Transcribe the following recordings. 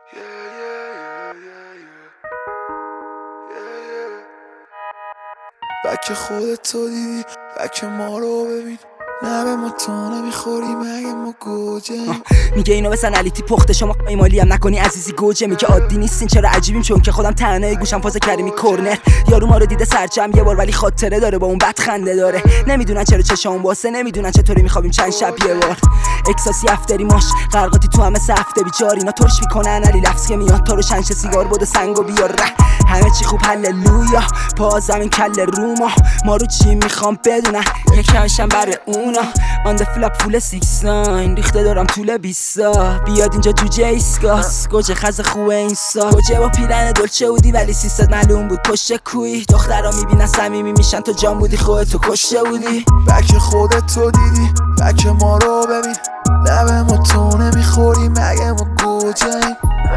بک خودت تو دیدی، بک ما رو ببین، نه به ما تو نمیخوری مگه ما گوجه. میگه اینو بسن علیتی پخته شما ایمالی هم نکنی عزیزی گوجه. میگه عادی نیستین چرا عجیبیم چون که خودم تنهایی گوشم فاز کریمی کرنر. یارو ما رو دیده سرجم یه بار ولی خاطره داره با اون بد خنده داره. نمیدونن چرا چشام واسه، نمیدونن چطوری میخوابیم چند شب یه بار. اکساسی افتری ماش غرقاتی تو همه سفته بیچار. اینا ترش میکنن علی لفظ که میاد تا رو شنش سیگار بود و سنگو بیار همه چی خوب هللویا. پا زمین کله روما ما رو چی میخوام بدونن یکمشم بره اونا. آن د فلاپ فول 69 ریخته دارم طول 20 بیاد اینجا جوجه ایسکاس. گوجه خز خوه این سا گوجه با پیرن دلچه بودی ولی 300 معلوم بود پشت کوی. دخترها میبینن صمیمی میشن تو جان بودی خودتو کشته بودی. بک خودت تو دیدی، بک ما رو ببین، نه ما تو نمیخوری مگه ما گوجه‌ایم.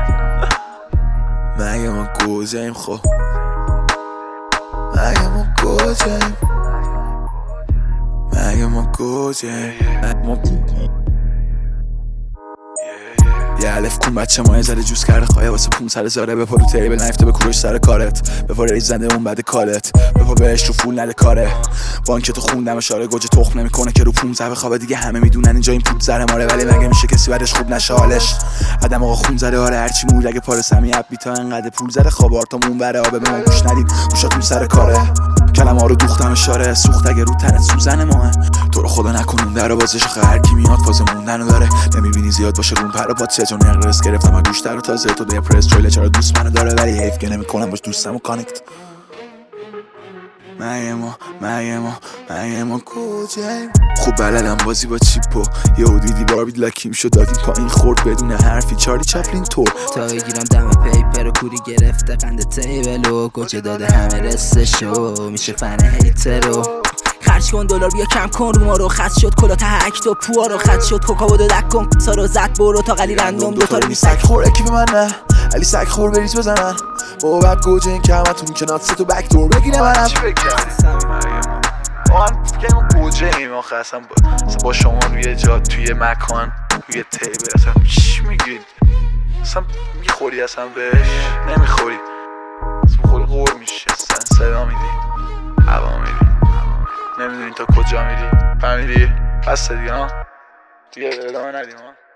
مگه ما گوجه‌ایم خب، مگه ما گوجه‌ایم، مگه ما گوجه‌ایم. یه الف کون بچه ما یه ذره جوز کرده خواهی واسه 500 هزاره. بپا رو تیبل نیفته به کوروش سر کارت، بپا ریز زنده اون بده کالت، بپا بهش رو فول نده کاره. بانکتو خوندم اشاره گوجه تخم نمیکنه که رو 15 بخوابه. دیگه همه میدونن اینجا این پود زره ماره، ولی مگه میشه کسی بعدش خوب نشه حالش. آدم آقا خون زده آره هرچی مود اگه پار سمی اب بیتا انقدر پول زده خوابار تا مون بره آبه به ما گوش ندید گوشاتون سر کاره. کلمه ها رو دوختم اشاره سوخت اگه رو تنت سوزن ماه. تو رو خدا نکنون در بازش آخه هر کی میاد فاز موندنو داره. نمیبینی زیاد باشه رون پر پات سه جون اقرس گرفتم از گوشتر و تازه تو دپرس چویله چرا دوست منو داره ولی حیف که نمیکنم باش دوستمو کانکت. مگه ما کجاییم. خوب بلدم بازی با چیپو یهو دیدی باربید لاکیم شد دادیم پایین خورد بدون حرفی چارلی چپلین تور. تا بگیرم دم پیپر و کوری گرفته قند تیبلو گوجه داده همه رستشو میشه فن هیترو. خرج کن دلار بیا کم کن رو ما رو خط شد کلا تهک تو پوها رو خط شد کوکا و دک کن سا رو زد برو تا قلی رندوم دوتا رو سگ خور اکی من نه علی سگ خور بریز بزنن با بعد گوجه این که همتون که نات تو بک دور بگیره منم چی آن که ما گوجه ایم آخه اصلا با شما روی جا توی مکان روی تیبل اصلا چی میگید اصلا میخوری اصلا بهش نمیخوری اصلا بخوری غور میشه اصلا صدا میدی هوا میدی نمیدونی تا کجا میری فهمیدی؟ بسته دیگه ها دیگه ادامه ندیم ها.